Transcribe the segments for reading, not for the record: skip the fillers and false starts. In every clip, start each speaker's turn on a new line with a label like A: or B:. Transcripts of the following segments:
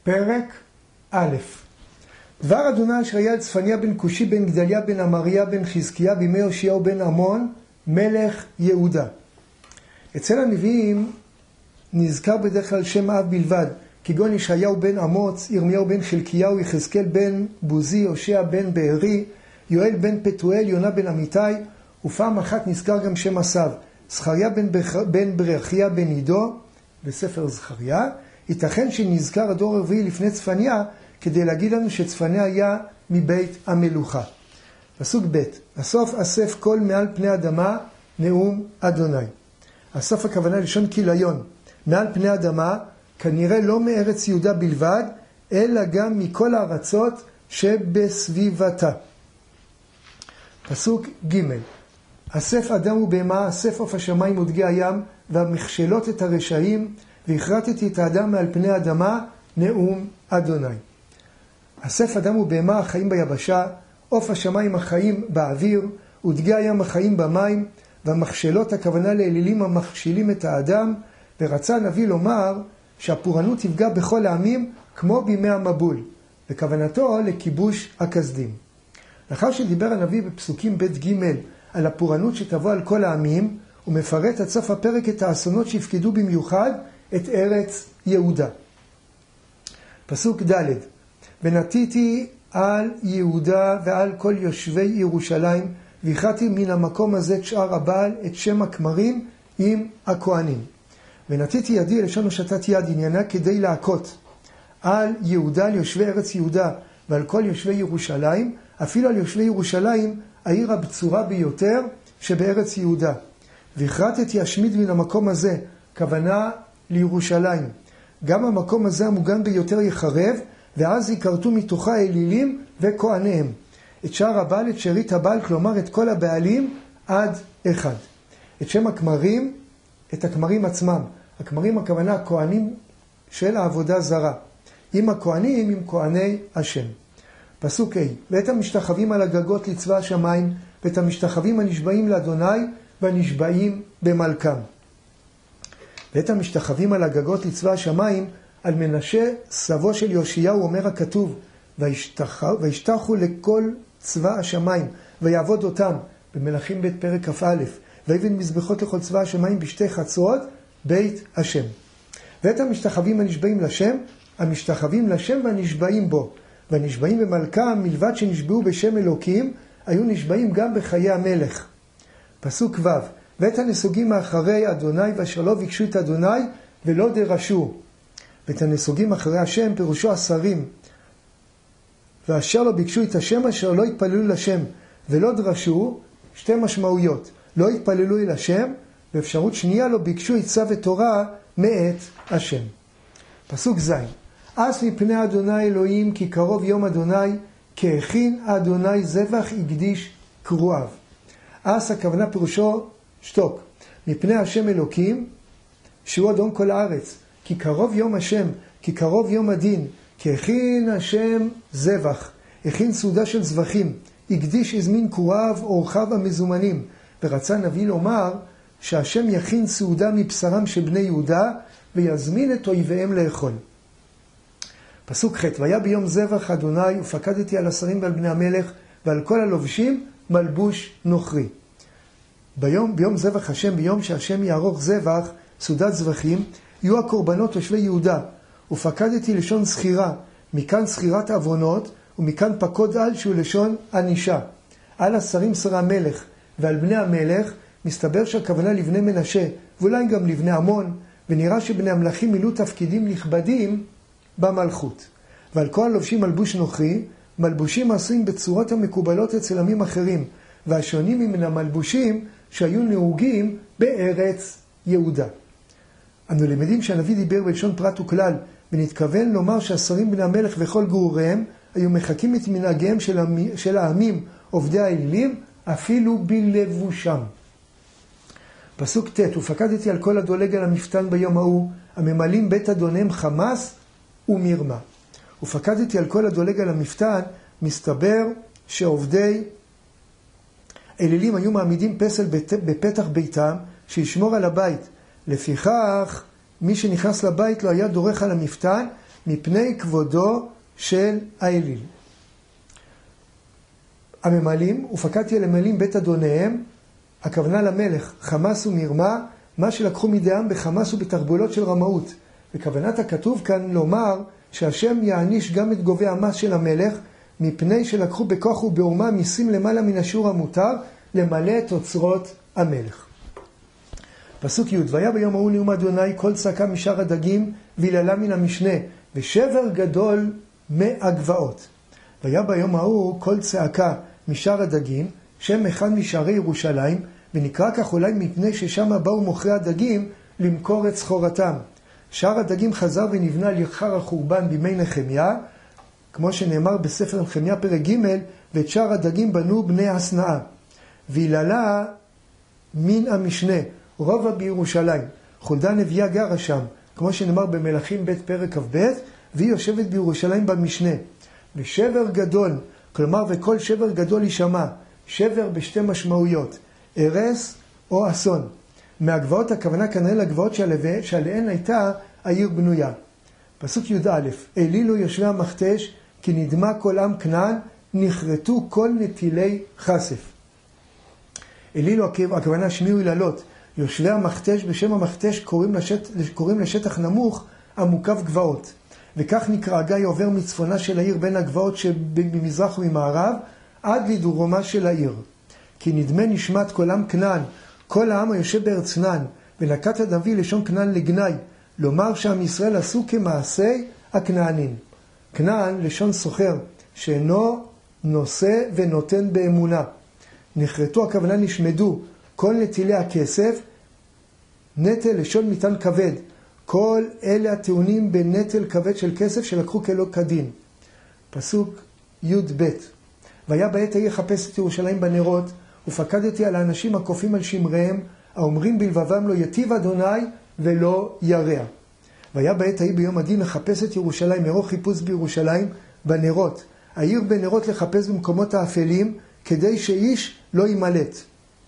A: פרק א'. דבר אדוני אשר היה אל צפניה בן כושי בן גדליה בן אמריה בן חזקיה בימי יאשיהו בן עמון מלך יהודה. אצל הנביאים נזכר בדרך כלל שם אב בלבד, כגון ישעיהו בן אמוץ, ירמיהו בן חלקיהו, יחזקאל בן בוזי, הושע בן בארי, יואל בן פתואל, יונה בן אמיתי, ופעם אחת נזכר גם שם הסב, זכריה בן ברכיה בן עידו, בספר זכריה. ייתכן שנזכר הדור הרביעי לפני צפניה, כדי להגיד לנו שצפניה היה מבית המלוכה. פסוק ב'. הסוף אסף קול מעל פני אדמה, נאום אדוני. הסוף הכוונה לשון כיליון. מעל פני אדמה, כנראה לא מארץ יהודה בלבד, אלא גם מכל הארצות שבסביבתה. פסוק ג'. אסף אדם ובהמה, אסף עוף השמיים ודגי הים, והמכשלות את הרשעים, והכרתתי את האדם מעל פני האדמה, נאום אדוני. אסף אדם ובהמה החיים ביבשה, עוף השמיים החיים באוויר, ודגי הים החיים במים, והמכשלות הכוונה לאלילים המכשילים את האדם, ורצה הנביא לומר שהפורענות תפגע בכל העמים כמו בימי המבול, וכוונתו לכיבוש הכסדים. לאחר שדיבר הנביא בפסוקים ב' ג' על הפורענות שתבוא על כל העמים, הוא מפרט עד סוף הפרק את האסונות שהפקדו במיוחד את ארץ יהודה. פסוק ד'. ונתיתי על יהודה ועל כל יושבי ירושלים, והכרתי מן המקום הזה את שאר הבעל, את שם הכמרים עם הכהנים. ונתיתי ידי לשון הושטת יד, עניינה כדי להכות על יהודה, על יושבי ארץ יהודה ועל כל יושבי ירושלים, אפילו על יושבי ירושלים, העיר הבצורה ביותר שבארץ יהודה. והכרתתי אשמיד מן המקום הזה, כוונה לירושלים. גם המקום הזה המוגן ביותר יחרב, ואז יכרתו מתוכה אלילים וכהניהם. את שאר הבעל, את שארית הבעל, כלומר את כל הבעלים עד אחד. את שם הכמרים, את הכמרים עצמם. הכמרים הכוונה הכהנים של העבודה זרה. עם הכהנים, עם כהני השם. פסוק ה'. ואת המשתחווים על הגגות לצבא השמיים, ואת המשתחווים הנשבעים לאדוני והנשבעים במלכם. ואת המשתחווים על הגגות לצבא השמיים, על מנשה סבו של יאשיהו אומר הכתוב, וישתחו לכל צבא השמיים, ויעבוד אותם, במלכים ב' פרק כ"א, ויבן מזבחות לכל צבא השמיים בשתי חצרות, בית השם. ואת המשתחווים הנשבעים לשם, המשתחווים לשם והנשבעים בו, והנשבעים במלכם, מלבד שנשבעו בשם אלוקים, היו נשבעים גם בחיי המלך. פסוק ו'. ואת הנסוגים מאחרי אדוני ואשר לא ביקשו את אדוני ולא דרשו. ואת הנסוגים אחרי השם פירושו השרים, ואשר לא ביקשו את השם אשר לא התפללו לשם ולא דרשו, שתי משמעויות. לא התפללו אל השם, ואפשרות שנייה לא ביקשו עצה ותורה מאת השם. פסוק ז'. אס מפני אדוני אלוהים כי קרוב יום אדוני, כהכין אדוני זבח הקדיש קרואיו. אס הכוונה פירושו שתוק. מפני השם אלוקים, שהוא אדון כל הארץ, כי קרוב יום השם, כי קרוב יום הדין, כי הכין השם זבח, הכין סעודה של זבחים, הקדיש הזמין קרואיו אורחיו המזומנים. ורצה נביא לומר שהשם יכין סעודה מבשרם של בני יהודה, ויזמין את אויביהם לאכול. פסוק ח'. והיה ביום זבח אדוני, ופקדתי על השרים ועל בני המלך, ועל כל הלובשים מלבוש נוכרי. ביום זבח השם, ביום שהשם יערוך זבח, סעודת זבחים, יהיו הקורבנות תושבי יהודה. ופקדתי לשון סחירה, מכאן סחירת עוונות, ומכאן פקוד על שהוא לשון ענישה. על השרים שרי המלך, ועל בני המלך, מסתבר שהכוונה לבני מנשה, ואולי גם לבני עמון, ונראה שבני המלכים מילאו תפקידים נכבדים במלכות. ועל כל הלובשים מלבוש נוכרי, מלבושים עשויים בצורות המקובלות אצל עמים אחרים, והשונים מן המלבושים שהיו נהוגים בארץ יהודה. אנו למדים שהנביא דיבר בלשון פרט וכלל, ונתכוון לומר שהשרים בני המלך וכל גרוריהם היו מחכים את מנהגיהם של העמים עובדי האלילים, אפילו בלבושם. פסוק ט'. ופקדתי על כל הדולג על המפתן ביום ההוא, הממלאים בית אדוניהם חמס ומרמה. ופקדתי על כל הדולג על המפתן, מסתבר שעובדי אלילים היו מעמידים פסל בפתח ביתם, שישמור על הבית. לפיכך, מי שנכנס לבית לא היה דורך על המפתן, מפני כבודו של האליל. הממלים, ופקדתי על הממלים בית אדוניהם, הכוונה למלך, חמס ומרמה, מה שלקחו מידיהם בחמס ובתרבולות של רמאות. וכוונת הכתוב כאן לומר שהשם יעניש גם את גובי המס של המלך, מפני שלקחו בכוח ובעורמה מיסים למעלה מן השיעור המותר, למלא את אוצרות המלך. פסוק י' והיה ביום ההוא נאום אדוני קול צעקה משאר הדגים והיללה מן המשנה ושבר גדול מהגבעות. והיה ביום ההוא קול צעקה משאר הדגים, שם אחד משערי ירושלים, ונקרא כך אולי מפני ששם באו מוכרי הדגים למכור את סחורתם. שער הדגים חזר ונבנה לאחר החורבן בימי נחמיה, כמו שנאמר בספר נחמיה פרק ג', ואת שער הדגים בנו בני הסנאה. והיללה מן המשנה, רובע בירושלים. חולדה נביאה גרה שם, כמו שנאמר במלכים ב' פרק כ"ב, והיא יושבת בירושלים במשנה. ושבר גדול, כלומר וכל שבר גדול יישמע, שבר בשתי משמעויות, הרס או אסון. מהגבעות הכוונה כנראה לגבעות שעליהן הייתה העיר בנויה. פסוק י"א, העלילו יושבי המכתש, כי נדמה כל עם כנען, נחרטו כל נטילי חשף. העלילו הכוונה שמיעו היללות, יושבי המכתש בשם המכתש קוראים לשטח נמוך המוקף גבעות. וכך נקרא גיא עובר מצפונה של העיר בין הגבעות שבמזרח וממערב עד לדרומה של העיר. כי נדמה נשמת כל עם כנען, כל העם היושב בארץ כנען, ונקט הנביא לשון כנען לגנאי, לומר שעם ישראל עשו כמעשי הכנענים. כנען לשון סוחר, שאינו נושא ונותן באמונה. נחרטו הכוונה נשמדו, כל נטילי הכסף, נטל לשון מטען כבד. כל אלה הטעונים בנטל כבד של כסף שלקחו כלא כדין. פסוק י"ב והיה בעת ההיא לחפש את ירושלים בנרות, ופקדתי על האנשים הקופים על שמריהם, האומרים בלבבם לא יטיב אדוני ולא ירע. והיה בעת ההיא ביום הדין לחפש את ירושלים, מרוך חיפוש בירושלים בנרות. העיר בנרות לחפש במקומות האפלים, כדי שאיש לא יימלט.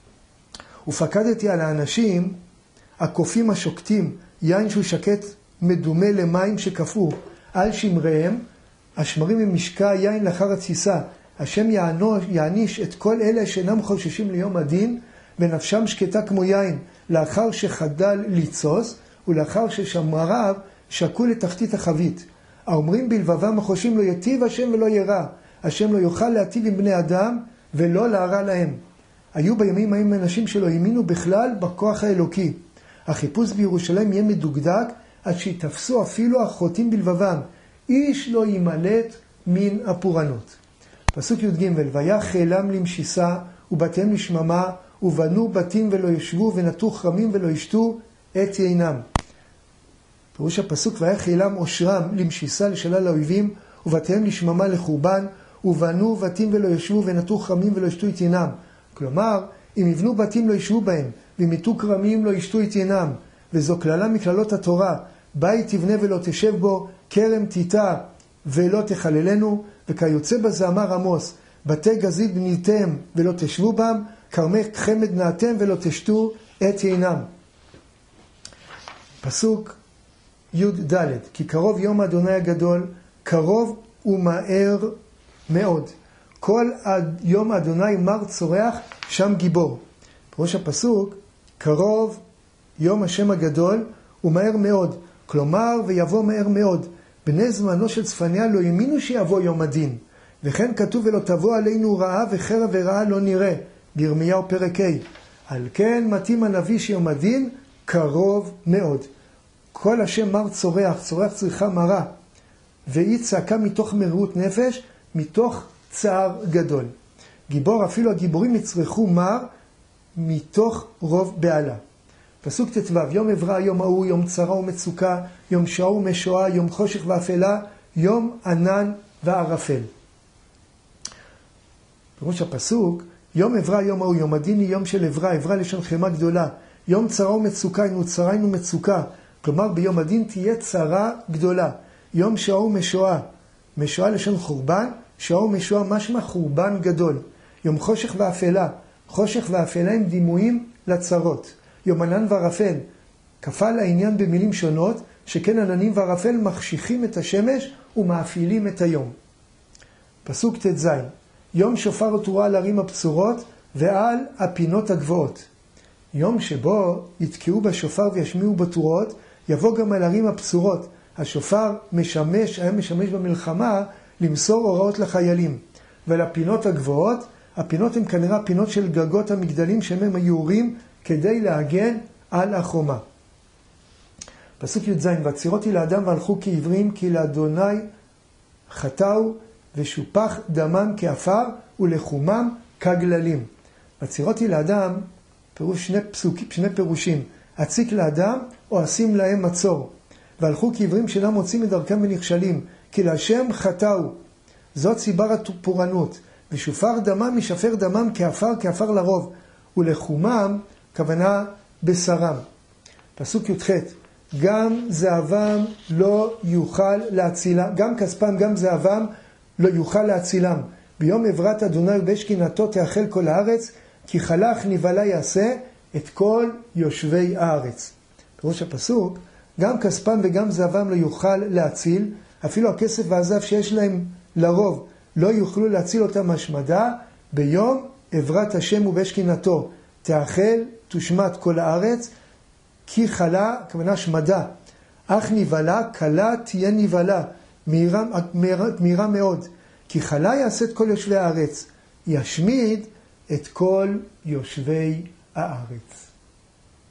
A: ופקדתי על האנשים הקופים השוקטים, יין שהוא שקט מדומה למים שקפאו על שמריהם, השמרים ממשקע יין לאחר התסיסה. השם יעניש את כל אלה שאינם חוששים ליום הדין, ונפשם שקטה כמו יין, לאחר שחדל ליצוס, ולאחר ששמריו שקו לתחתית החבית. האומרים בלבבם החושבים לא יטיב השם ולא ירע, השם לא יוכל להטיב עם בני אדם ולא להרע להם. היו בימים ההם אנשים שלא האמינו בכלל בכוח האלוקי. החיפוש בירושלים יהיה מדוקדק עד שיתפסו אפילו החוטאים בלבבם. איש לא יימלט מן הפורענות. פסוק י"ג והיה חילם למשיסה ובתיהם לשממה, ובנו בתים ולא ישבו ונטו חרמים ולא ישתו את יינם. פירוש הפסוק והיה חילם אושרם למשיסה לשלל האויבים, ובתיהם לשממה לחורבן, ובנו בתים ולא ישבו ונטו חרמים ולא ישתו את יינם. כלומר, אם יבנו בתים לא ישבו בהם, ואם יטו כרמים לא ישתו את יינם. וזו כללה מכללות התורה, בית תבנה ולא תשב בו, כרם תיטע ולא תחללנו, וכיוצא בזה אמר עמוס, בתי גזית בניתם ולא תשבו בם, כרמי חמד נעתם ולא תשתו את יינם. פסוק י"ד כי קרוב יום אדוני הגדול, קרוב ומהר מאוד. כל יום אדוני מר צורח, שם גיבור. בראש הפסוק, קרוב יום השם הגדול ומהר מאוד. כלומר, ויבוא מהר מאוד. בני זמנו של צפניה לא האמינו שיבוא יום הדין. וכן כתוב ולא תבוא עלינו רעה וחרב ורעה לא נראה. בירמיהו פרק ה'. על כן מתאים הנביא שיום הדין קרוב מאוד. כל השם מר צורח, צורח צריכה מרה. והיא צעקה מתוך מרירות נפש, מתוך צער גדול. גיבור, אפילו הגיבורים יצרכו מר מתוך רוב בעלה. פסוק ט"ו, יום עברה, יום ההוא, יום צרה ומצוקה, יום שעה ומשואה, יום חושך ואפלה, יום ענן וערפל. פירוש הפסוק, יום עברה, יום ההוא, יום הדין היא יום של עברה, עברה לשון חמה גדולה. יום צרה ומצוקה, אינו צרה אינו מצוקה. כלומר, ביום הדין תהיה צרה גדולה. יום שעה ומשואה, משואה לשון חורבן, שעה ומשואה משמע חורבן גדול. יום חושך ואפלה, חושך ואפלה הם דימויים לצרות. יום ענן וערפל, כפל העניין במילים שונות, שכן עננים וערפל מחשיכים את השמש ומאפילים את היום. פסוק ט"ז: יום שופר תרועה על ערים הבצורות ועל הפינות הגבוהות. יום שבו יתקעו בשופר וישמיעו בתרועות, יבוא גם על ערים הבצורות. השופר היה משמש במלחמה למסור הוראות לחיילים. ועל הפינות הגבוהות, הפינות הן כנראה הפינות של גגות המגדלים שהם היורים כדי להגן על החומה. פסוק י"ז: והצירותי לאדם והלכו כעברים, כי לאדוני חטאו ושופח דמם כעפר ולחומם כגללים. והצירותי לאדם, שני פירושים: הציק לאדם או אשים להם מצור. והלכו כעברים שאינם מוצאים את דרכם ונכשלים, כי להשם חטאו. זאת סיבה הפורענות. ושופר דמם משפר דמם כעפר לרוב, ולחומם כוונה בשרם. פסוק י"ח: גם זהבם לא יוכל להצילם, גם כספם גם זהבם לא יוכל להצילם. ביום עברת אדוני ובשכינתו תאכל כל הארץ, כי חלך נבלה יעשה את כל יושבי הארץ. פירוש הפסוק: גם כספם וגם זהבם לא יוכל להציל, אפילו הכסף והזהב שיש להם לרוב לא יוכלו להציל אותם מהשמדה. ביום עברת השם ובשכינתו תאכל תושמד כל הארץ, כי חלה, כוונה שמדה, אך נבלה, קלה תהיה נבלה, מהירה מאוד. כי חלה יעשה את כל יושבי הארץ, ישמיד את כל יושבי הארץ.